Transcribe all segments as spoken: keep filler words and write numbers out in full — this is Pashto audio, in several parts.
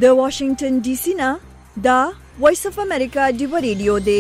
د واشنگټن ډي سي نه دا وایس اف امریکا دی ریډیو دی.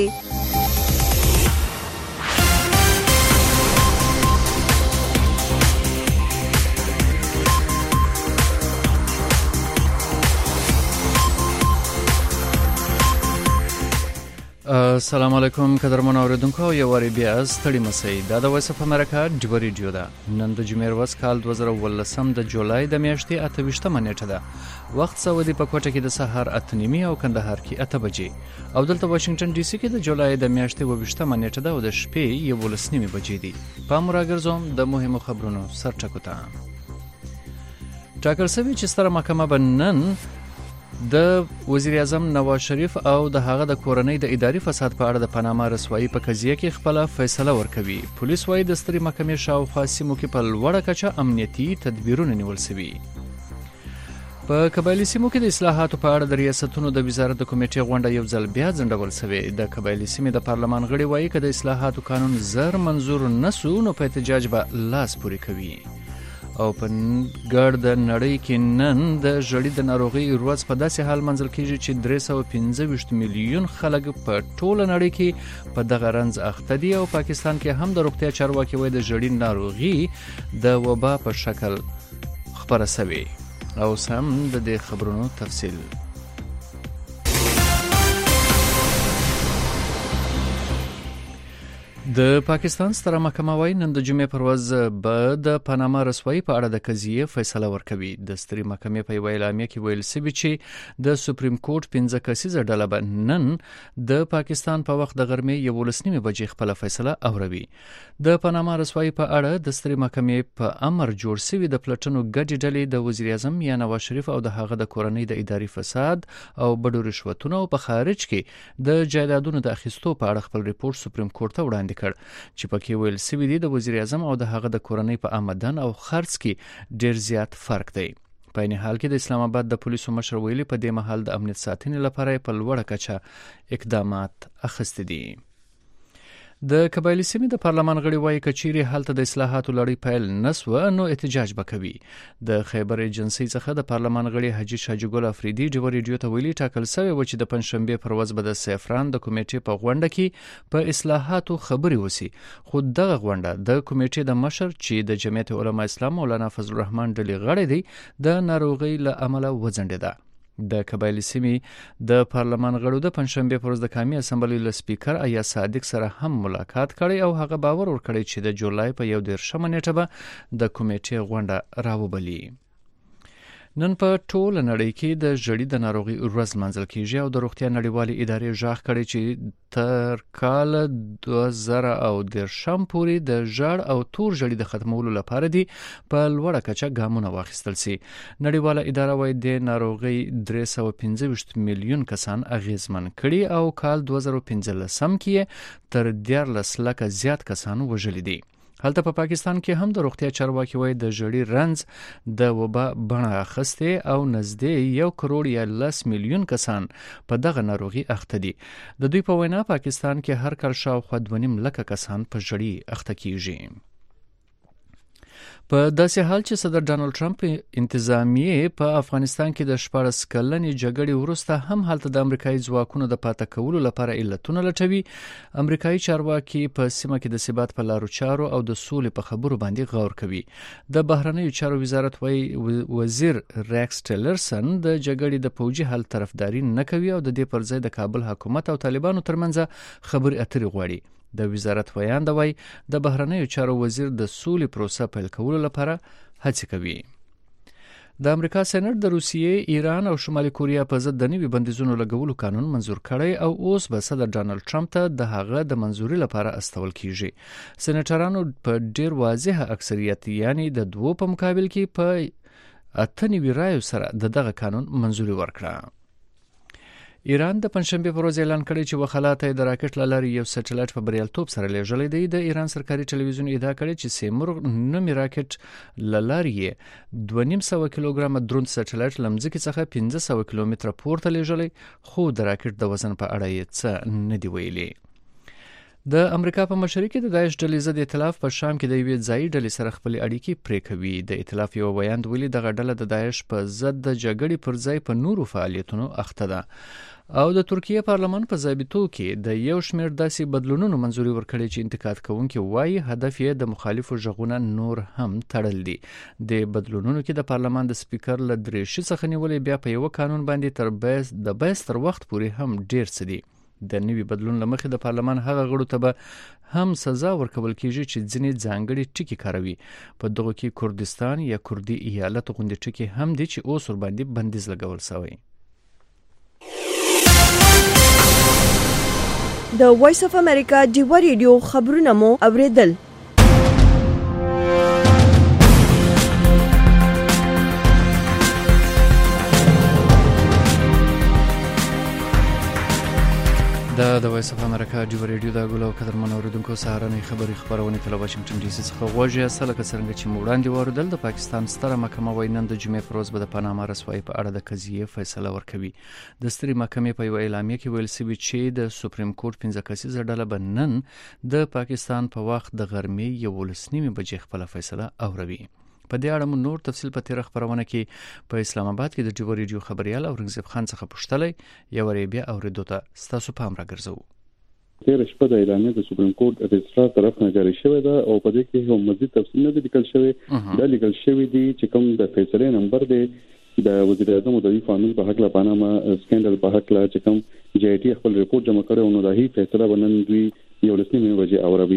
السلام علیکم قدرمن اوریدونکو، یو واری بیا ستړي مسئ. دا د وایس اف امریکا دی ریډیو ده. نن د جمعې ورځ کال دوه زره ولسم د جولای د میاشتې اته ویشتمه نیټه ده. وخت سعودي په کوټه کې د سهار اته نیمې او کندهار کې اته بجې او دلته واشنگټن ډي سي کې د جولای د میاشتې اوه ویشتمه نیټه ده او د شپې یولس نیمې بجې دي. پام راګرځوم د مهمو خبرونو سرټکو ته. ټاکل شوی چې ستره محکمه به نن د وزیر اعظم نواز شریف او د هغه د کورنۍ د اداري فساد په اړه د پاناما رسوایی په قضیه کې خپل فیصله ورکوي. پولیس وايي د سترې محکمې شاوخوا سیمو کې په لوړه کچه امنیتي تدبیرونه نیول شوي. په قبایلي سیمو کې د اصلاحاتو په اړه د ریاستونو د وزارت د کمیټې غونډه یو ځل بیا ځنډول شوې. د قبایلي سیمې د پارلمان غړي وايي چې د اصلاحاتو قانون زر منظور نسو نو په احتجاج به لاس پورې کوي. او په ګرد د نړۍ کې نن د ژړې د ناروغۍ ورځ په داسې حال منځل کېږي چې درې سوه پنځه ویشت میلیون خلک په ټوله نړۍ کې په دغه رنځ اخته دي او پاکستان کې هم د روغتیا چارواکي وايي د ژړې ناروغي د وبا په شکل خپره شوې. او سم د دې خبرونو تفصیل. د پاکستان ستره محکمه وايي نن د جمعې پر ورځ به د پاناما رسوایی په اړه د قضیې فیصله ورکوي. د سترې محکمې په یوه اعلامیه کې ویل شوي چې د سپریم کورټ پنځه کسیزه ډله به نن د پاکستان په وخت د غرمې یولس نیمې بجې خپله فیصله اوروي. د پاناما رسوایی په اړه د سترې محکمې په امر جوړ شوي د پلټنو ګډې ډلې د وزیر اعظم یا نواز شریف او د هغه د کورنۍ د اداري فساد او بډو رشوتونو او په خارج کې د جایدادونو د اخیستو په اړه خپل ریپورت سپریم کورټ ته وړاندې کړ چې پکې ویل شوي دي د وزیر اعظم او د هغه د کورنۍ په آمدن او خرڅ کې ډیر زیات فرق دی. په این حال کې د اسلام آباد د پولیسو مشر ویلي په دې مهال د امنیت ساتنې لپاره په لوړه کچه اقدامات اخیستي دي. د قبایلي سیمې د پارلمان غړي وايي کچيري هلته د اصلاحاتو لړۍ پیل نسوه نو احتجاج وکوي. د خیبر ایجنسی څخه د پارلمان غړي حاجی شاجګل افریدي د ریډیو ته ویلي ټاکل شوی و چې د پنځشنبه پر ورځ به د سیفران د کمیټې په غونډه کې په اصلاحاتو خبري وسی. خو دغه غونډه د کمیټې د مشر چې د جمعیت علماء اسلام مولانا فضل الرحمن ډلې غړی دی د ناروغي له امله وځنډیده. د قبایلي سیمې د پارلمان غړو د پنځشنبه پر ورځ د قومي اسمبلی له سپیکر ایا صادق سره هم ملاقات کړی او هغه باور ورکړی چې د جولای په یو دېرشمه نیټه به د کمیټې غونډه راوبلي. نن په ټوله نړۍ کې د ژړې د ناروغۍ ورځ منځل کېږي او د روغتیا نړیوالې ادارې ژغ کړی چې تر کال دوه زره او دېرشم پورې د ژړ او تور ژړې د ختمولو لپاره دي په لوړه کچه ګامونه واخیستل شي. نړیواله اداره وايي د ناروغۍ درې سوه پنځه ویشت میلیون کسان اغیزمن کړي او کال دوه زره پنځلسم کې تر دیارلس لکه زیات کسان وژلي دي. هلته په پا پاکستان کې هم د روغتیا چارواکي وايي د ژړې رنځ د وبا بڼه اخیستې او نږدې یو کروڑ یا لس میلیون کسان په دغه ناروغي اخته دي. د دوی په وینا پاکستان کې هر کال شاوخوا دوه نیم لکه کسان په ژړې اخته کیږي. په داسې حال چې صدر ډانلډ ټرمپ انتظامیه په افغانستان کې د شپاړس کلنې جګړې وروسته هم هلته د امریکایي ځواکونو د پاتې کولو لپاره علتونه لټوي. امریکایي چارواکي په سیمه کې د ثبات په لارو چارو او د سولې په خبرو باندې غور کوي. د بهرنیو چارو وزارت وايي وزیر ریکس ټیلرسن د جګړې د پوجي حل طرفداري نه کوي او د دې پر ځای د کابل حکومت او طالبانو ترمنځ خبرې اترې غواړي. د وزارت ویان دی وايي د بهرنیو چارو وزیر د سولې پروسه پیل کولو لپاره هڅې کوي. د امریکا سېنات د روسیې، ایران او شمالي کوریا په ضد د نوي بندیزونو لګولو قانون منزور کړی او اوس به صدر ډانلډ ټرمپ ته د هغه د منزوري لپاره استول کیږي. سېناترانو په ډیر واضح اکثریت یعنی د دوه په مقابل کې په اته نیوي رایو سره د دغه قانون منزوري ورکړه. ایران د پنځشنبه پر ورځ اعلان کړی چې وخلاته د راکټ له لارې یو سټلایټ په بریالیتوب سره لیږلی دی. د ایران سرکاري ټلویزیون ادعا کړې چې سیمرغ نومي راکټ له لارې دوه نیم سوه کیلوګرامه دروند سټلایټ له مځکې څخه پنځه سوه کیلومتره پورته لیږلی، خو د راکټ د وزن په اړه یې څه نه دی ویلي. د امریکا په مشرۍ کې د داعش ډلې ضد ائتلاف په شام کې د یوې ځایي ډلې سره خپل اړیکې پرې کوي. د ائتلاف یو بیان ویلي دغه ډله د داعش په ضد د جګړې پر ځای په نورو فعالیتونو اخته ده. او د ترکیه پارلمان په ضابطو کې د یو شمېر داسې بدلونونو منځوري ورکړي چې انتقاد کوونکي وایي هدف یې د مخالفو ژغونه نور هم تړل دي. د بدلونونو کې د پارلمان د سپیکر له درېشي څخه نیولې بیا په یو قانون باندې تر بحث د بحث تر وخت پورې هم ډیر څه دي. د نوي بدلون لمخې د پارلمان هغه غړو ته به هم سزا ورکول کیږي چې ځینې ځانګړي ټکي کاروي. په دغه کې کردستان یا کردي ایالت غوندې ټکي هم دي چې اوس ورباندې بندیز لګول شوی. د وایس اف امریکا ډیوا ریډیو خبرونه مو اوریدل. دا د وایس اف امریکا ډیوا ریډیو د ګولو قدرمن اوریدونکو سهارنۍ خبري خبرونه تل واشنگټن ډي سي څخه غوږی اصله کسرنګ چې موړاندې واردل د پاکستان ستره محکمه وینند د جمعې پر ورځ به د پاناما رسوایی په اړه د قضیې فیصله ورکوي. د سترې محکمې په یو اعلامیه کې ویل شوی چې د سپریم کورټ پنځه کسیزه ډله به نن د پاکستان په وخت د غرمې یولس نیمې بجې خپل فیصله اوروي. په دې اړه مو نور تفصیل په تیر خبرونه کې په اسلام آباد کې د ډیوا ریډیو خبريال اورنګزیب خان څخه پوښتلې یو ری بیا اوریدو ته ستاسو پام راګرځو. تیر شپه د اعلامیه د سپریم کورټ رجسترار طرف نه جاری شوې ده او په دې کې هم مزید تفصیل نه لیکل شوی. دا لیکل شوی دی چې کوم د فیصله نمبر دی د وزیر اعظم د دفاع فامل په حق لا پاناما سکینډل په حق لا چې کوم جی آی ټي خپل ریپورت جمع کړو نو دا هی فیصله ونن دوی یو لسنی بجې اوروي.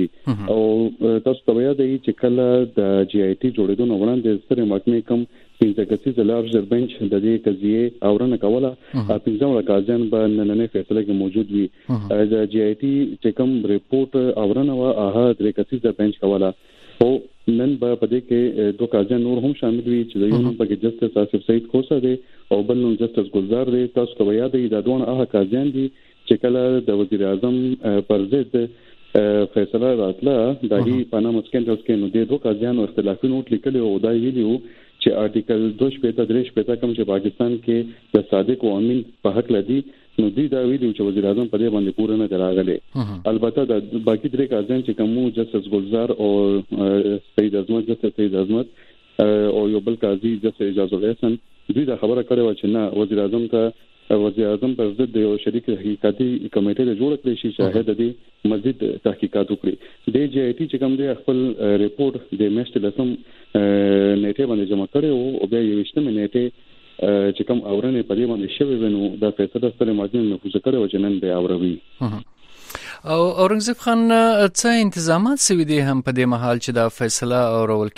او تاسو ته وایي چې کله د جی آی ټي جوړېدو نو وړاندې سترې محکمې کوم پنځه کسیزه لارجر بنچ د دې قضیې اورنه کوله. پنځه وړ قاضیان به نننې فیصله کې موجود وي. د جی آی ټي چې کوم ریپورت اورنه وا هغه درې کسیزه بنچ کوله. او نن به په دې کې دوه قاضیان نور هم شامل وي چې د یو نوم په جسټس آصف سعید خوسا دی او بل نوم جسټس ګلزار دی. تاسو ته وایي دا دوه هغه قاضیان دي چې کله د وزیر اعظم پر ضد فیصله راتله د هی پاناما سکینډل کې نو د دوه قاضیانو اختلافي نوٹ لیکلی او دا ویلو چې آرټیکل دوه شپږ درې شپږ کوم چې پاکستان کې د صادق او امین په حق لدی نو دوی دا ویلو چې وزیر اعظم په دې باندې پوره نه دراغلي. البته د باقي درې قاضیان چې کوم جسټس ګلزار او سید عظمت جسټس سید عظمت او یو بل قاضي جسټس اجازه الحسن دوی دا خبره کړې و چې نه وزیر اعظم ته وزیر اعظم پر ضد یو شریک تحقیقاتي کمیټه جوړ کړې شي شاهد دې مزید تحقیقات وکړي. د جی آی ټي چې کوم دی خپل ریپورت د میاشتې لسم نیټه باندې جمع کړي او بیا یو وشتمه نیټه چې کوم اورنه په دې باندې شوی ونو دا فیصله ستره ماجن نفوذ کړي او جنن به اوروي. او اورنګزیب خان څه انتظامات سوي دي هم په دې محل چې دا فیصله اورول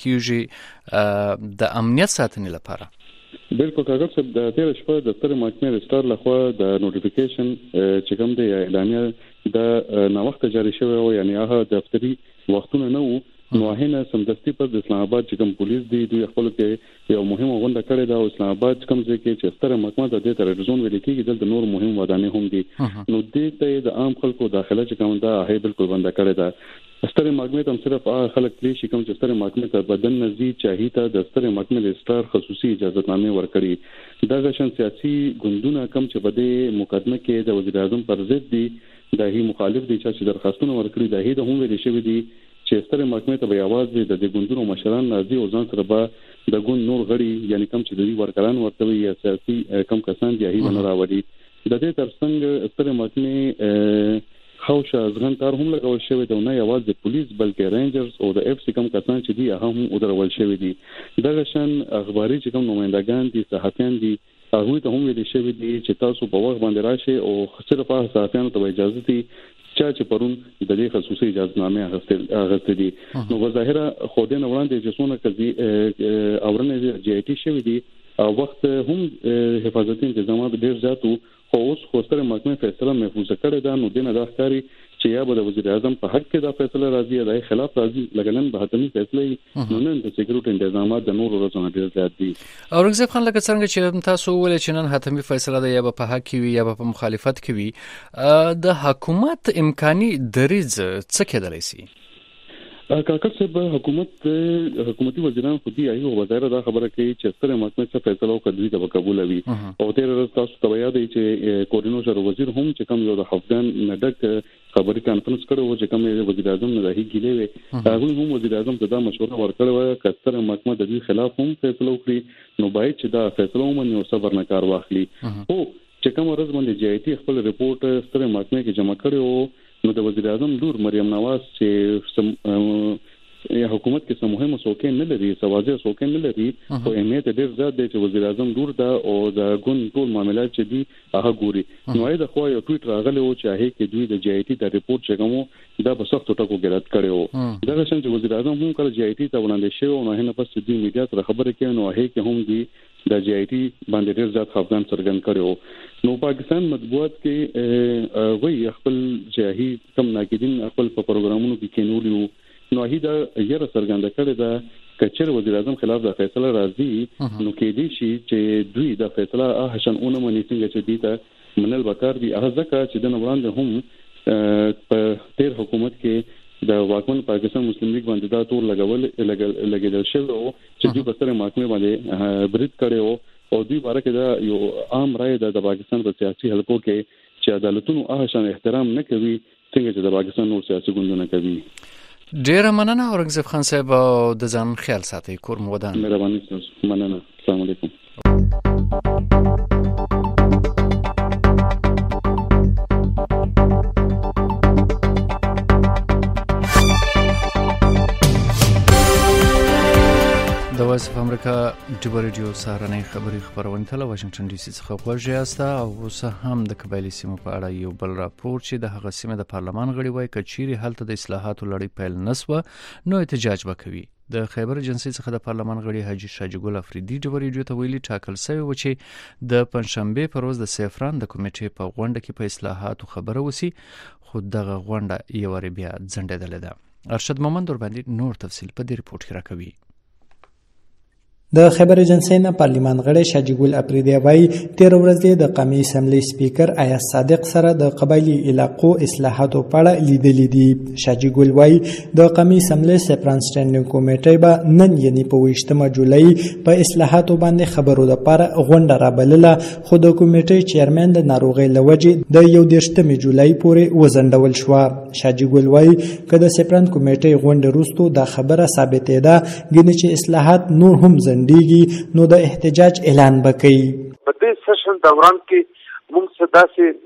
کیږي د امنیت ساتنې لپاره؟ بالکل کاغذ صاحب د تیر شپه د ستر محکمې رجسترار لخوا د نوټیفیکیشن چې کوم دی اعلامیه د نو وخت جاری شوی او یعنی هغه دفتری وختونه نه وو نو هینه سمدستي په اسلام آباد چې کوم پولیس دی دوی خپل کې یو مهمه غونډه کړې ده او اسلام آباد کوم ځای کې چې ستر محکمه د دې تر ډزون ویل کېږي دلته نور مهم ودانې هم دي نو دې ته د عام خلکو داخله چې کوم دا هي بالکل بند کړې ده. ستر محکمه ته صرف هغه خلک لري چې کوم چې ستر محکمه ته بدن نزي چاهي ته د ستر محکمې رجسترار خصوصي اجازهنامه ورکړي. دا غشن سیاسي ګوندونه کوم چې بده مقدمه کې د وزیر اعظم پر ضد دي د هي مخالف دي چې درخواستونه ورکړي د هي د هم ویل شوی دي چې ستر محکمې ته به आवाज دي د ګوندونو مشران راځي او ځان سره به د ګوند نور غړي یعنی کوم چې د دې ورکران ورته یا سیاسي کم کسان دي هي نه راوړي. د دې ترڅنګ ستر محکمې خوشا ځغن کار هم لګول شوی دی نه یوازې د پولیس بلکې رینجرز او د اف سی کم کسان چې دي هم ودرول شوی دي. دغه شان اخباري چې کوم نمائندگان دي صحافیان دي هغه ته هم ویل شوی دی چې تاسو په وخت باندې راشي او صرف هغه صحافیانو ته اجازه دي چا چې پرون د دې خصوصي اجازهنامه اخیستل دي. نو بظاهر خوده نه وړاندې چې څونه کزي اورنه جی آی ټي شوی دي او وخت هم حفاظتي انتظامات ډیر زیاتو خو اوس خوستره محکمه فیصله محفوظ کړې ده نو دینه د ښکاری چې یا به د وزیر اعظم په حق کې دا فیصله راځي یا د خلاف راځي لګنن به هتمي فیصله نو نن د سکیورټي انتظامات د نور ورځې ډیر زیات دي. اورنګزیب خان لکه څنګه چې تاسو ولې چې نن هتمي فیصله ده یا په حق کې وي یا په مخالفت کې وي د حکومت امکاني دریز څه کېدلی شي؟ کاکر صاحب حکومت حکومتي وزیران خودي ایو وزیر دا خبره کوي چې ستر محکمه څخه فیصله وکړي د قبول وي او تیر ورځ تاسو ته وایي چې کورینو سره وزیر هم چې کوم یو د افغان نډک خبري کانفرنس کړو چې کوم وزیر اعظم نه راهي کیلې وي هغه هم وزیر اعظم ته دا مشوره ورکړه و چې ستر محکمه د دې خلاف هم فیصله وکړي نو باید چې دا فیصله ومني او صبر نه کار واخلي او چې کوم ورځ باندې جی آی ټي خپل ریپورت ستر محکمه کې جمع کړو نو د وزیر اعظم لور مریم نواز چې یا حکومت کې سم مهمه څوکۍ نه لري سوازه څوکۍ نه لري او اهمیت ډېر زیات دی چې وزیر اعظم لور دا او د ګون ټول معاملات چې دي هغه ګوري نو دا خو یو ټویټ راغلی و چې هغه کې دوی د جی آی ټي د ریپورت چې کوم دا په سختو ټکو کې رد کړو دا څنګه چې وزیر اعظم هم کله جی آی ټي ته وړاندې شو نو هغه پس د میډیا سره خبرې کوي نو هغه کې هم دی د جی آی ټي باندې ډېر زیات خفګان څرګند کړو نو پاکستان مطبوعات کې وایي خپل جاهي کم ناقدین خپل په پروګرامونو کې کینولیو نو هی دا یره سرګند کړی دا کچر وزیر اعظم خلاف د فیصله راځي نو کې دي چې دوی د فیصله احسن اونم نه څنګه چې دي ته منل وکړ دي هغه ځکه چې د وړاندې هم په تیر حکومت کې د واکمن پاکستان مسلم لیگ باندې دا تور لګول لګیدل شوی او چې دوی په سره محکمه باندې برید کړي او دوی باره کې دا یو عام رائے د پاکستان په سیاسي حلقو کې چې عدالتونو احسن احترام نه کوي څنګه چې د پاکستان نور سیاسي ګوندونه کوي ډیره مننه اورنګزیب خان صاحب د ځان خیال ساتي کور مو ودان مهرباني تاسو مننه السلام علیکم د وایس اف امریکا ډیبر ریډیو سهارنۍ خبري خبرونه تل واشنگټن ډي سي څخه غوږی یاست او اوس هم د قبایلی سیمو په اړه یو بل راپور چې د هغه سیمه د پارلمان غړي وایي کچيري حالت د اصلاحاتو لړۍ پیل نسوه نو احتجاج وکوي د خیبر ایجنسی څخه د پارلمان غړي حاجی شاجي ګل افریدي ډیبر ریډیو ته ویلي ټاکل شوی و چې د پنځشنبه پر ورځ د سیفران د کمیټې په غونډه کې په اصلاحاتو خبره وسی خو دغه غونډه یو ور بیا ځنډېدل ده ارشد مومند ور باندې نور تفصیل په دې ریپورت کې راکوي د خیبر ایجنسی نه پارلمان غړی شاجي ګل افریدي وایي تیر ورځ د قومي اسمبلی سپیکر ایاز صادق سره د قبایلی علاقو اصلاحاتو په اړه لیدلې دي شاجي ګل وایي د قومي اسمبلی سپران سټینډینګ کمیټې به نن یعنی په ویشتمه جولای په اصلاحاتو باندې خبرو لپاره غونډه رابلله خو د کمیټې چیرمن د ناروغۍ لوجې د یو دیرشتمه جولای پورې وزندول شو شاجي ګل وایي که د سپران کمیټې غونډه وروسته د خبره ثابتې ده ګنې چې اصلاحات نور هم ډیږي نو د احتجاج اعلان وکړي په دې سیشن دوران کې موږ صدا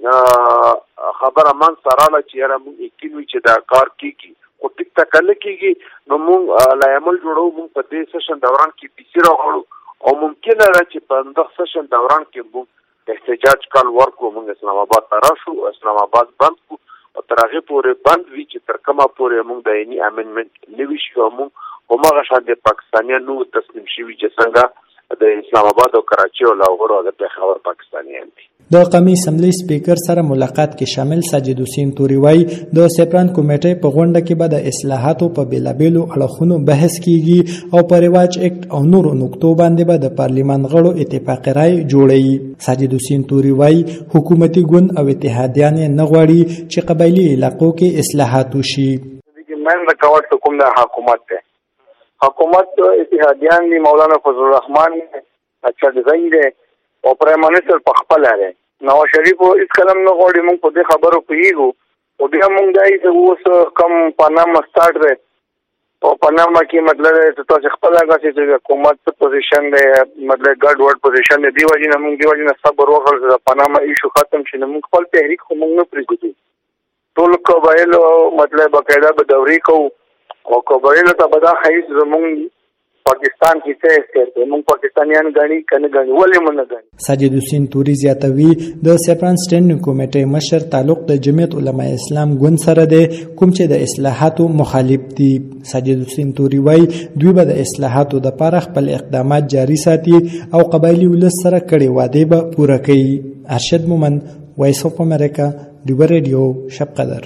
سي خبره مان سراله چې را موږ یقیني چې دا کار کیږي او ټیک ټاک لکېږي نو موږ لایمل جوړو موږ په دې سیشن دوران کې پیسې راغړو او ممکن را چې په دغه سیشن دوران کې موږ احتجاج کال ورکو موږ اسلام آباد ته راشو اسلام آباد بند کو او تر هغه پورې بند وی چې تر کومه پورې موږ د عیني امندمنت نوي شو موږ همغه شان د پاکستانیانو تسلیم شوي چې څنګه د اسلام آباد او کراچي او لاهور او د پېښور پاکستانیان دي د قومي اسمبلی سپیکر سره ملاقات کې شامل ساجد حسین توري وایي د سپران کمیټې په غونډه کې به د اصلاحاتو په بیلابېلو اړخونو بحث کیږي او په رواج اکټ او نورو نقطو باندې به د پارلیمان غړو اتفاقي رائے جوړوي ساجد حسین توري وایي حکومتي ګوند او اتحادیان نه غواړي چې قبایلی علاقو کې اصلاحات وشي من د کوټ کوم د حکومت ته حکومت اتحادیان دی مولانا فضل الرحمن اچھا ډیزاین دی او پرایم منسٹر په خپل لري نواز شریف هیڅ کلم نه غوړي موږ په دې خبرو پیږو او بیا موږ دای چې اوس کم پاناما سٹارټ دی او پاناما کې مطلب ته تاسو خپل هغه چې حکومت په پوزیشن دی مطلب ګډ وډ پوزیشن دی دیو جن موږ دیو جن صبر وکړو چې پاناما ایشو ختم شي موږ خپل تحریک خو موږ نه پریږدو ټول قبایل مطلب باقاعده به دوري کوو او قبایل ته به دا حیث زمونږ پاکستان کې څه څه موږ پاکستانیان غني کنه غني ولې مونږ نه غني ساجد حسین توري زیاتوي د سپران سټینډینګ کمیټې مشر تعلق د جمعیت علما اسلام ګوند سره دی کوم چې د اصلاحاتو مخالف دي ساجد حسین توري وایي دوی به د اصلاحاتو د لپاره خپل اقدامات جاري ساتي او قبایلی ولس سره کړي وعده به پوره کوي ارشد مومند وایس اف امریکا ډیبر ریډیو شب قدر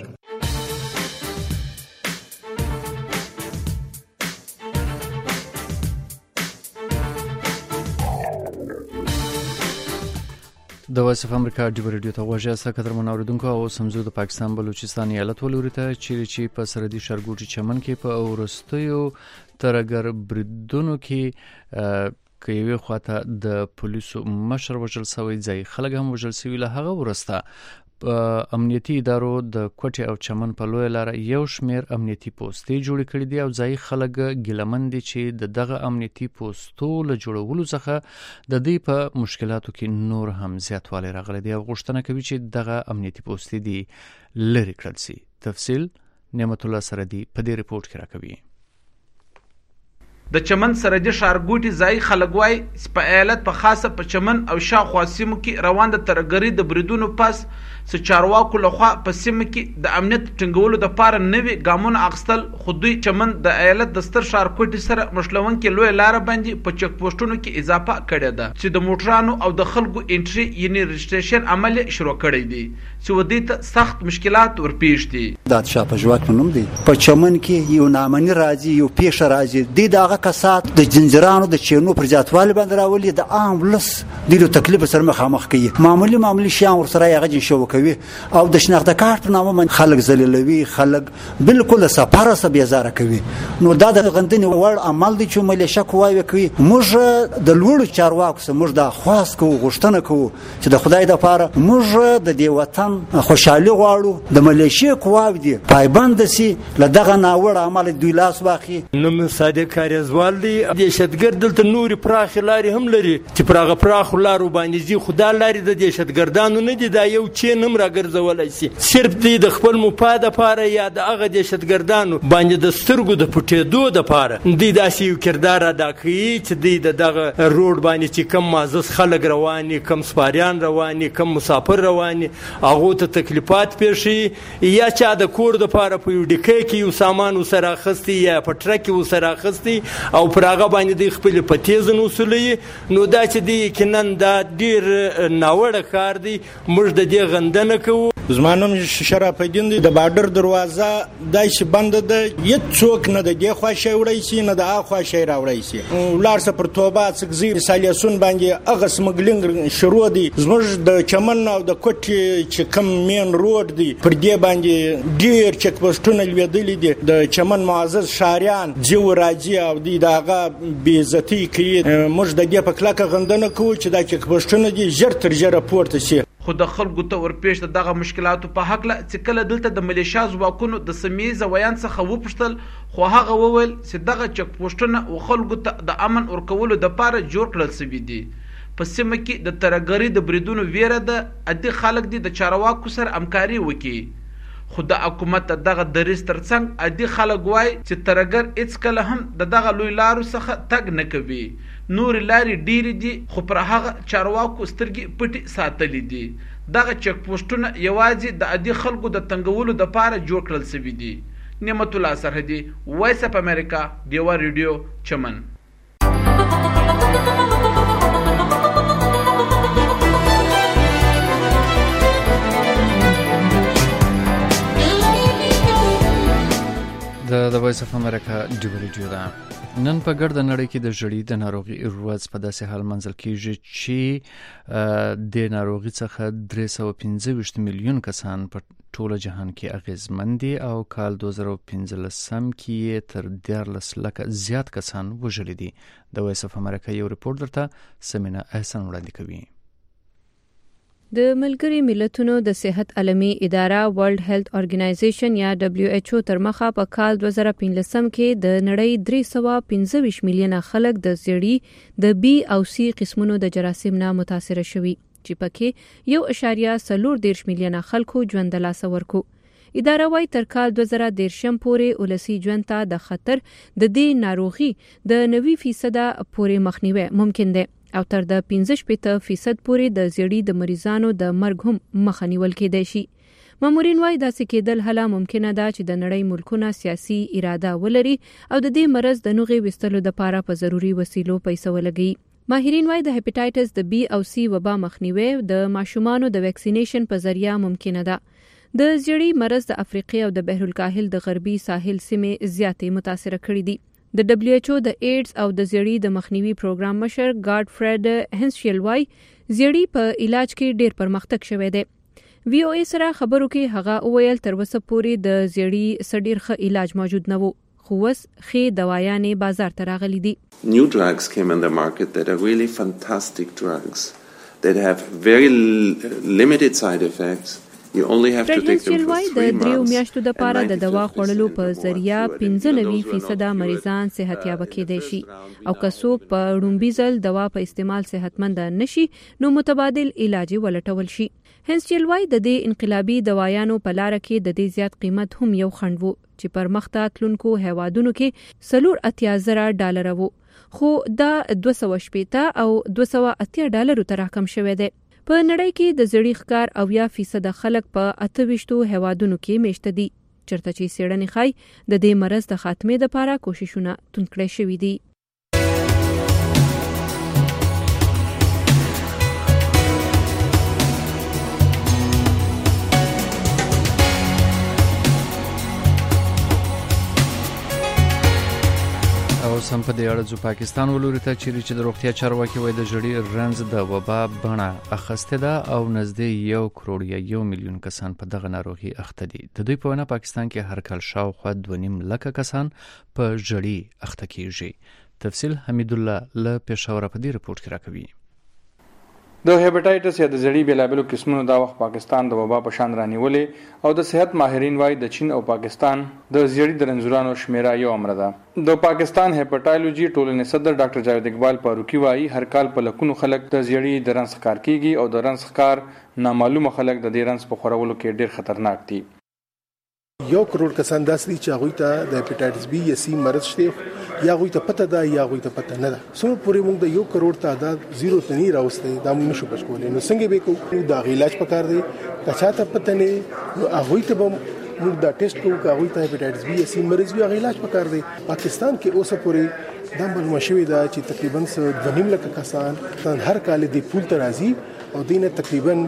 د وایس اف امریکا ډیبر ریډیو ته غوږی یاست قدرمن اوریدونکو او سمزو د پاکستان بلوچستان ایالت ولوري ته چیرې چې په سرحدي ښارګوټي چمن کې په وروستیو ترګر بریدونو کې که یوې خواته د پولیسو مشر وژل شوی ځای خلک هم وژل شوي له هغه وروسته امنیتي ادارو د کوټي او چمن په لوی لار یو شمیر امنیتي پوسټې جوړ کړې دي او ځای خلک ګلمن دي چې د دغه امنیتي پوسټو له جوړولو څخه د دې په مشکلاتو کې نور هم زیاتوالی راغلی دی او غوښتنه کوي چې دغه امنیتي پوسټې دي لري کړل شي. تفصیل نعمت الله سردي په دې ریپورت کې راکوي. د چمن سرحدي ښارګوټي ځای خلک وایي په ایالت په خاصه په چمن او شاوخوا سیمو کې روان د ترهګرۍ د بریدونو پس چې چارواکو لخوا په سیمه کې د امنیت ټینګولو دپاره نوي ګامونه اخیستل، خو دوی چمن د ایالت د ستر ښارګوټي سره نښلونکې لویه لاره باندې په چک پوسټونو کې اضافه کړې ده چې د موټرانو او د خلکو انټري یعنې رجسټریشن عمل یې شروع کړی دی چې ودې ته سخت مشکلات ورپېښ دي. دا د شاه په ژواک په نوم دی. په چمن کې یو نامني راځي، یو پیښه راځي، دی د هغه کسات د جنجرانو د چینو پر زیاتوالي باندې راولي، د عام ولس د له تکلیف سره مخامخ کوي. معمولی معمولی شیان ورسره هغه جن شو کوي او د شناخت کارت په نامه من خلک ذلیلوي، خلک بالکل سفاره سره بیزاره کوي. نو دا د غندنې وړ عمل دی چې ملیشه کوي کوي. موږ د لوړو چارواکو سره موږ د خواست کوو، غوښتنه کوو چې د خدای د پاره موږ د دې وطن خوشحالي غواړو. د ملیشه کوو دي پایبند سي لدغه ناوړ عمل دوی لاس واخی. نو صادق کاریزوال دی دهشتګرد دلته نوري پراخ لاري هم لري چې پراغه پراخ لارو باندې زی خدا لاري د دهشتګردانو نه دي، دا یو چین هم راګرځولای شي. صرف دی د خپل مفاد لپاره یا د هغه دهشتګردانو باندې د سترګو د پټېدو لپاره دی داسې یو کردار ادا کوي چې دی دغه روډ باندې چې کم مازس خلک رواني، کم سپاریان رواني، کم مسافر رواني، هغه ته تکلیفات پیښي یا چا د کور د لپاره په یو ډکې کې یو سامان وسره اخستی یا په ټرک کې وسره اخستی او پر هغه باندې د خپل پتیزن وسولې. نو دا چې دی کینن دا ډیر ناوړه کار دی. موږ د دې غندنه کوو. زمانم شرف الدین د بارډر دروازه دای شي بند ده، یت څوک نه د دې خواشه وړي شي نه د هغه خواشه راوړي شي. ولار سره پر توبه څګزیر سالیسون باندې هغه سمګلینګ شروع دي. زموږ د چمن او د کوټي چې کم مین روډ دی پر دې باندې ډیر چک پوسټونه لویدلې دي. د چمن معزز شاریان جو راځي او دی داغه بی عزتی کوي. موږ د دې په کلکه غندنه کوو چې دا چک پوسټونه دي ژر تر ژره پورته شي. خو د خلکو ته ورپېښ د دغه مشکلاتو په هکله چې کله دلته د ملیشیا ځواکونو د سمیزه ویان څخه وپوښتل، خو هغه وویل چې دغه چک پوسټونه و خلکو ته د امن ورکولو دپاره جوړ کړل سوي دي. په سیمه کې د ترهګرۍ د بریدونو ویره ده، عادي خلک دي د چارواکو سره همکاري وکړي. خو د حکومت دغه دریځ ترڅنګ عادي خلک وایي چې ترهګر هېڅکله هم د دغه لوی لارو څخه تګ نه کوي. نورې لارې ډېرې دي خو پر هغه چارواکو سترګې پټې ساتلې دي. دغه چک پوسټونه یوازې د عادي خلکو د تنګولو دپاره جوړ کړل سوي دي. نعمت الله سرحدي، وایس اف امریکا، ډیوا ریډیو، چمن. د وایس اف امریکا ډیوا ریډیو ده. نن په ګرده نړۍ کې د ژړې د ناروغي ورځ په داسې حال منځل کېږي چې د ناروغي څخه درې سوه پنځه ویشت میلیون کسان په ټوله جهان کې اغېزمن دي او کال دوه زره پنځلسم کې تر دیارلس لکه زیات کسان وژلي دي. د وایس اف امریکا یو ریپورت درته سمینا احسان وړاندې کوي. د ملګري ملتونو د صحت عالمي اداره ورلد هیلث ارګنایزیشن یا دبلیو ایچ او تر مخه په کال دوه زره پنځلسم کې د نړۍ درې سوه پنځه ویشت میلیونه خلک د زیړي د بي او سي قسمونو د جراثیم نه متاثر شوي چې پکې یو اشاریه څلور دېرش میلیونه خلکو ژوند له لاسه ورکو. اداره وايي تر کال دوه زره دېرشم پورې ولسي ژوند ته د خطر د دې ناروغي د نوي فیصده پورې مخنیوي ممکن دی او تر د پنځه شپېته فیصد پورې د زیړي د مریضانو د مرګ هم مخه نیول کېدای شي. مامورین وايي داسې کېدل هله ممکنه ده چې د نړۍ ملکونه سیاسي اراده ولري او د دې مرض د نوغې ویستلو دپاره په ضروري وسیلو پیسې ولګوي. ماهرین وايي د هپاتایټس د بي او سي وبا مخنیوي د ماشومانو د ویکسینیشن په ذریعہ ممکنه ده. د زیړي مرض د افریقې او د بحر الکاهل د غربي ساحل سیمې زیاتې متاثره کړي دي. د دبلیو ایچ او د ایډز او د زیړي د مخنیوي پروګرام مشر ګارد فرید هنسشیل وايي زیړي په علاج کې ډیر پرمختګ شوی دی. وی او ای سره خبرو کې هغه وویل تر اوسه پورې د زیړي څخه ډیر ښه علاج موجود نه و، خو اوس ښې دوايانې بازار ته راغلي دي. New drugs came on the market that are really fantastic drugs that have very limited side effects, You only have to take them for three د دریو months. میاشتو د پاره د دوا خوړلو په ذریعہ پنځه نوي فیصد مریضان صحتیاب کېدای شي او که څوک په لومړي ځل دوا په استعمال صحتمند نشي نو متبادل علاج ولټول شي. هنسچل وای د دې انقلابي دوايانو په لار کې د دې زیات قیمت هم یو خنډ وو چې پر مخ ته تلونکو هیوادونو کې سلور اتیا زره ډالر وو خو دا دوه سوه شپېته او دوه سوه اتیا ډالرو ته راکم شوی دی. په نړۍ کې د زړی ښکار او یا فیصد خلک په اته ویشتو هیوادونو کې میشته دي چرته چې څېړنې ښایي د دې مرض د خاتمې لپاره کوششونه توند کړی شوي دي. او سم په دې اړه ځو پاکستان ولوري ته چې د روغتیا چارواکي وایي د جړی رنز د وبا بڼه اخیسته ده او نږدې یو کروڑ یا یو میلیون کسان په دغه ناروغي اخته دي. د دوی په وینا پاکستان کې هر کال شاوخوا دوه نیم لکه کسان په جړی اخته کیږي. تفصیل حمید الله له پېښور په دې رپورت کې راکوي. د هپاتایټس یا د زړی بیلابلو قسمونو دا وخت پاکستان د وبا په شان رانیولې او د صحت ماهرین وایي د چین او پاکستان د زړی د رنځورانو شمیره یو امر ده. د پاکستان هپاتالوجي ټولنې صدر ډاکټر جاوید اقبال فاروقي وایي هر کال په لکونو خلک د زړی د رنځ ښکار کیږي او د رنځ ښکار نامعلومه خلک د دې رنځ په خورولو کې ډیر خطرناک دي. یو کروڑ کسان داسې دي چې هغوی ته د هپاتایټس بی یا سی مرض شته یا هغوی ته پته ده یا هغوی ته پته نه ده. څومره پورې موږ د یو کروڑ تعداد زیرو ته نه راوستي دا موږ نشو بچ کولی. نو څنګه به کوو؟ دا علاج پکار دی که چاته پته نه نو هغوی ته به موږ دا ټیسټ کوو که هغوی ته هپاتایټس بی یا سی مرض وي هغه علاج پکار دی. پاکستان کې اوسه پورې دا معلومه شوې ده چې تقریبا دوه نیم لکه کسان هر کال د پول ته راځي او دینه تقریبا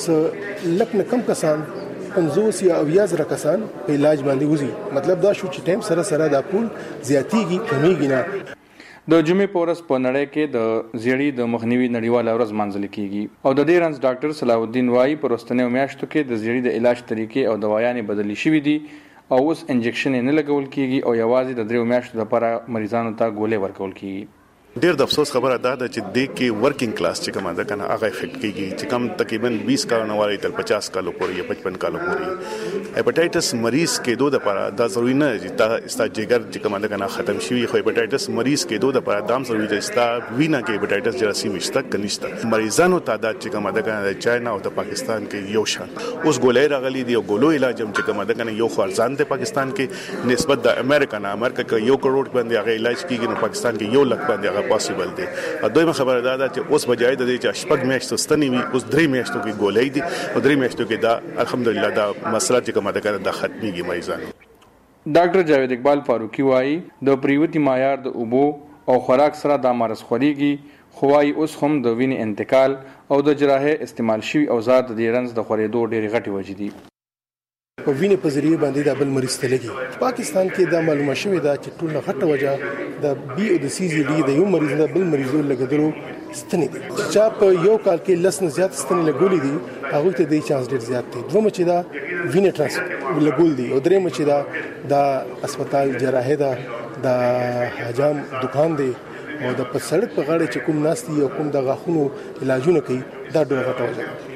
لک نه کم کسان پنځوس یا اویا زره کسان په علاج باندې وځي. مطلب دا شو چې ټایم سره سره دا پول زیاتیږي کمیږي نه. د جمعې په ورځ په نړۍ کې د زړی د مخنیوي نړیواله ورځ مانځل کیږي او د دې رنځ ډاکټر صلاح الدین وایي په وروستنیو میاشتو کې د زړی د علاج طریقې او دوايانې بدلې شوې دي او اوس انجکشن نه لګول کیږي او یوازې د دریو میاشتو لپاره مریضانو ته ګولې ورکول کیږي. ډیر د افسوس خبره ده چې د کې ورکینګ کلاس چې کومه ده کنه هغه افیکټ کیږي چې کم تقریبا بیس کالو والی تر پچاس کالو پورې یا پچپن کالو پورې هپاتایټس مریض کېدو د لپاره دا ضروري نه چې تا استا جګر چې کومه ده کنه ختم شي خو هپاتایټس مریض کېدو د لپاره دام ضروري ده استا وینا کې هپاتایټس جراثیم شته کنيشته. مریضانو تعداد چې کومه ده کنه د چاینا او د پاکستان کې یو شان اوس ګولې راغلي دی او ګولو علاج هم چې کومه ده کنه یو خارزان ده پاکستان کې نسبت د امریکا نه امریکا کې یو کروڑ باندې هغه علاج کیږي نو پاکستان کې یو لک باندې هغه پاسبل دی. دویمه خبره دا ده چې اوس بجای د دې چې شپږ میاشتې ستنی وي اوس درې میاشتو کې ګولې دي او درې میاشتو کې دا الحمدلله دا مسله چې کومه ده کنه د ختميږي مریضانو. ډاکټر جاوید اقبال فاروقي وایي د پریوتی معیار د اوبو او خوراک سره د مرز خوريږي خو وايي اوس هم د وینې انتقال او د جراحي استعمال شوی اوزار د دې رنځ د خورېدو ډېری غټي وجې دي. په وینې په ذریعہ باندې د بل مریض ته لګي. پاکستان کې دا معلومه شوې ده چې ټول غټه وجه د بي او د سي زي ډي د یو مریض د بل مریضو لګیدلو ستنې دي. چې په یو کال کې لس نه زیات ستنې لګولې دي هغه ته د چانس ډېر زیات دي. دوه چې دا وینې ترانسفر لګول دي او درې چې دا د هسپتال جراحي دا د حجام دکان دی او د په سړک په غاړه چې کوم ناستي او کوم د غاښونو علاجونه کوي دا ډېر غټه وجه ده.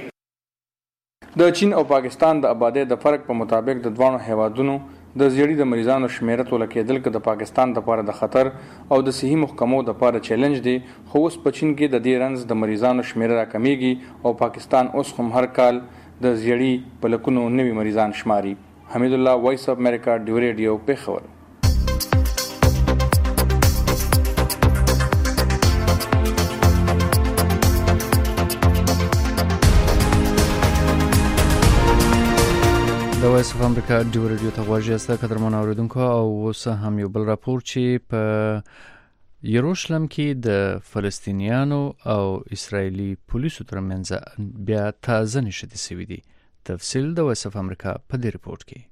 د چین او پاکستان د آبادی د فرق په مطابق د دوانو هیوادونو د زیړی د مریضانو شمیره توله کېدل کې د پاکستان لپاره د خطر او د صحي محکمو لپاره چیلنج دی. خو اوس په چین کې د دې رنځ د مریضانو شمیره راکمیږي او پاکستان اوس هم هر کال د زیړی په لکونو نوي مریضان شماري. حمید الله وایس اف امریکا ډیو ریډیو پېښور. د وایس اف امریکا ډیو ریډیو ته غواړئ چې قدرمن اوریدونکو او اوس هم یو بل راپور چې په یروشلم کې د فلسطینیانو او اسرایلی پولیسو ترمنځ بیا تازه نشته شوی دی. تفصیل د وایس اف امریکا په دې ریپورت کې.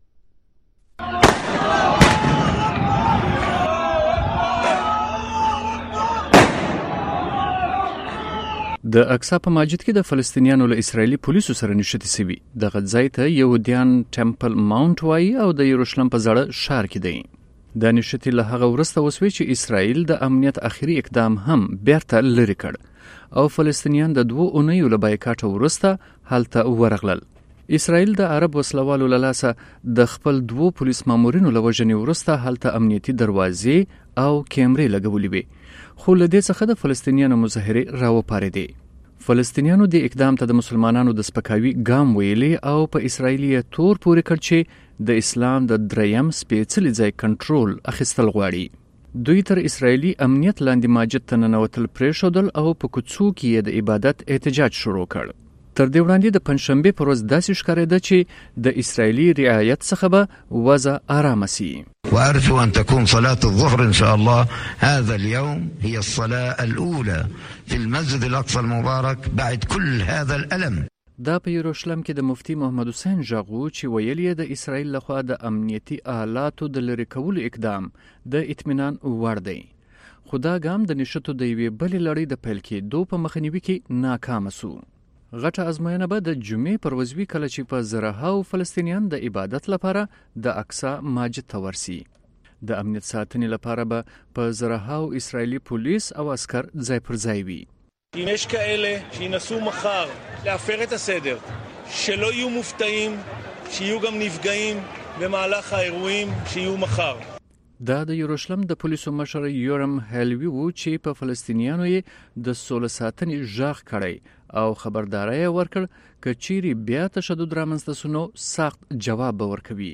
د اقصی په مسجد کې د فلسطینیانو له اسرایلی پولیسو سره نښتې شوي. دغه ځای ته یهودیان ټمپل ماونټ وایي او د یروشلم په زړه ښار کې دی. دا نښتې له هغه وروسته وسوې چې اسرایل د امنیت اخري اقدام هم بیرته لرې کړ او فلسطینیان د دوه اونیو له بایکاټه وروسته هلته ورغلل. اسرائیل د عرب وسلوالو له لاسه د خپل دوو پولیس مامورینو له وژنې وروسته هلته امنیتي دروازې او کیمرې لګولې وې، خو له دې څخه د فلسطینیانو مظاهرې راوپارېدې. فلسطینیانو د اقدام ته د مسلمانانو د سپکاوي ګام ویلي او په اسرائیلي تور پورې کړ چې د اسلام د دریم سپېڅلي ځای کنټرول اخیستل غواړي. دوی تر اسرائیلي امنیت لاندې ماجد ته ننوتل پرېښودل او په کوڅو کې یې د عبادت احتجاج شروع کړ. تر دې وړاندې د پنځشنبې په ورځ داسې ښکارېده چې د اسرائیلي رعایت څخه به وضع آرامه سي. وأرجو أن تكون صلاة الظهر إن شاء الله هذا اليوم هي الصلاة الأولى في المسجد الأقصى المبارك بعد كل هذا الألم. دا په یروشلم کې د مفتي محمد حسین ژغو چې ویل یې د اسرائیل لخوا د امنیتي آلاتو د لرې کولو اقدام د اطمینان وړ دی، خو دا ګام د نشتو د یوې بلې لړۍ د پیل کېدو په مخنیوي کې ناکامه سو. غټه ازموینه به د جمعې پر ورځ وي کله چې په زرهاو فلسطینیان د عبادت لپاره د اقصی ماجد ته ورسي. د امنیت ساتنې لپاره به په زرهاو اسرائیلي پولیس او عسكر ځای پر ځای وي. אם יש כאלה שינסו מחר להפר את הסדר, שלא יהיו מופתעים, שיהיו גם נפגעים במהלך האירועים שיהיו מחר. دا د یروشلم د پولیسو مشر یورم هلوی وو چې په فلسطینیانو یې د سوله ساتنې ژغ کړی او خبرداری ورکړ که چیرې بیا تشدد رامنځته سو نو سخت جواب به ورکوي.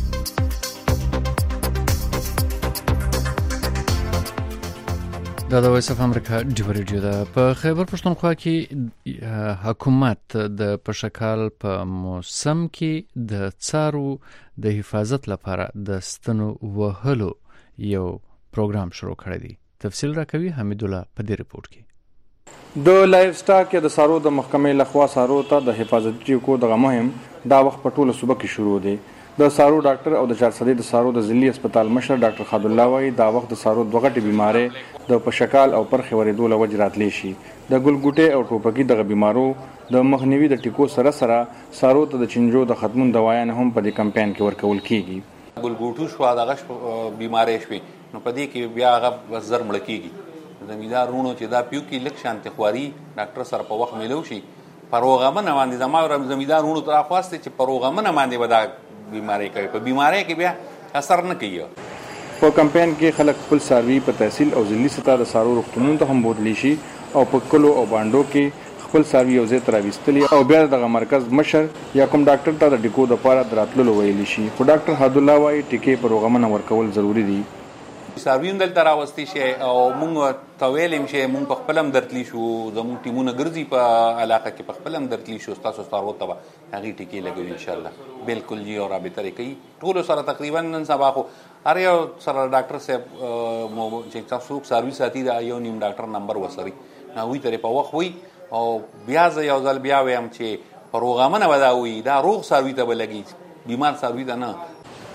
دا د وایس اف امریکا ډیو ریډیو ده. په خیبر پښتونخوا کې حکومت د پشکال په موسم کې د څارو د حفاظت لپاره د ستنو وهلو یو پروګرام شروع کړی دی. تفصیل راکوي حمید الله په دې رپورت کې. د لایف سټاک د سارو د محکمې لخوا سارو ته د حفاظتي ټکو دغه مهم دا وخت په ټوله صوبه کې شروع دی. د سارو ډاکټر او د چارسدې د سارو د ضلعي هسپتال مشر ډاکټر خالد الله وايي دا وخت د سارو دوه غټې بیمارې د پشکال او پرخې ورېدو له وجې راتلی شي. د ګلګوټې او ټوپکي دغه بیمارو د مخنیوي د ټیکو سره سره سارو ته د چنجو د ختمون دوایان هم په دې کمپاین کې ورکول کیږي. ګلګوټو شو دغه بیمارې شوي نو په دې کې بیا هغه زر مړه کیږي. زمیندار رونو چې دا پیو کې لږ شانتې خواري ډاکټر سره په وخت میلو شي پروغامنه باندې زما زمیندار رونو ته راخواسته چې پروغامنه باندې ودا بیماری کوي په بیماری کې بیا اثر نه کوي. په کمپاین کې خلک خپل ساروي په تحصیل او ضلعي سطح د سارو روغتونونو ته هم بوتلی شي او په کلو او بانډو کې خپل ساروي یو ځای ته راویستلي او بیا دغه مرکز مشر یا کوم ډاکټر ته د ټیکو دپاره د راتللو ویلی شي. خو ډاکټر حد الله وایي ټیکې په روغمنه ورکول ضروري دي. ساروي هم دلته راوستی شي او مونږ ته ویلی هم شي مونږ په خپل هم درتلی شو زمونږ ټیمونه ګرځي په علاقه کې په خپل هم درتلی شو ستاسو څاروو ته به هغې ټیکې لګوي انشاءالله. بالکل جی او رابطه کوي ټولو سره تقریبا نن سبا خو هر یو سره ډاکټر صاحب چې تاسو سروي ساتي دا یو نیم ډاکټر نمبر وسري هغوی ته په وخت وي او بیا زه یو ځل بیا وایم چې پروغامونه به دا وي دا روغ سروي ته به لګي بیمار سروي ته نه.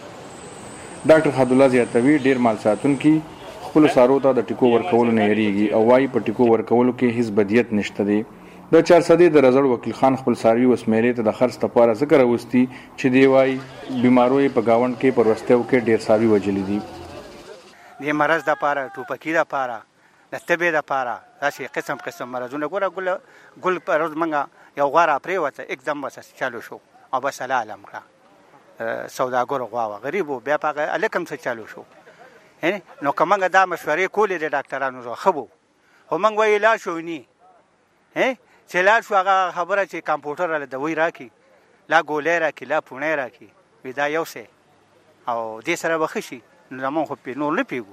ډاکټر حد الله زیاتوي ډیر مال ساتونکي خپل سارو ته د ټیکو ورکولو نه یریږي او وايي په ټیکو ورکولو کې هیڅ بدیت نشته دی. د چارسدې د رزړ وکیل خان خپل ساروي وسمیرې ته د خرڅ لپاره ذکر اوستي چې دی وايي بیمارو په گاوند کې پر واستو کې ډیر ساروي وجلي دي. د مرز د لپاره ټوپکی د لپاره د تبې د لپاره داسې قسم قسم مرزونه ګوره ګل ګل پر ورځ منګه یو غواره پرې وته एकदम وسه چالو شو او بس علم کړه سوداګر غواوه غریب بیا پاګه الکم څه چالو شو. نو کومه دا مشورې کولې د ډاکټرانو زو خبو هم موږ وی لا شو ني هه چې لا شو هغه خبره چې کمپیوټر له دوی راکی لا ګولې راکی لا پونه راکی ودا یو څه او دې سره بخشي نو موږ خو په نور نه پیګو.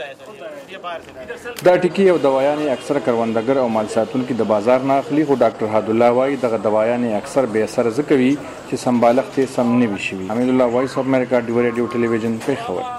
دا ټیکي او دوايانې اکثر کروندګر او مال ساتونکي د بازار نه اخلي خو ډاکټر حد الله وايي دغه دوايانې اکثر به اثر ځکوي چې سمبالښت یې سم نه وي شوي. حمید الله وایس اف امریکا ډیو ریډیو ټلویزیون په خبر.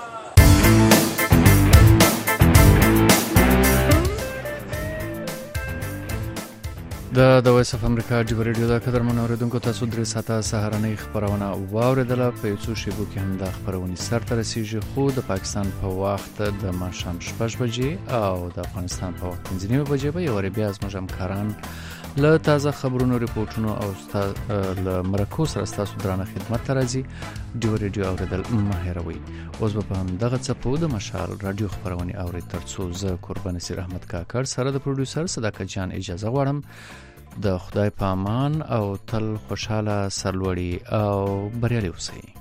د د وایس اف امریکا ډیو ریډیو د قدرمن اوریدونکو تاسو درې ساعته سهارنۍ خبرونه واوریدله. په یو څو شیبو کې هم د خبرونې سرته رسیږي خو د پاکستان په وخت د ماښام شپږ بجې او د افغانستان په وخت پنځه نیمې بجې به یو وارې بیا زموږ همکاران له تازه خبرونو ریپورټونو او له مرکو سره ستاسو درانه خدمت ته راځي. ډیو ریډیو اوریدل مه هېروئ. اوس به په همدغه څپو د مشال راډیو خبرونې اورئ تر څو زه قربان نصیر احمد کاکړ سره د پروډوسر صداقت جان اجازه غواړم د خدای په امان او تل خوشاله سرلوړي او بریالي اوسئ.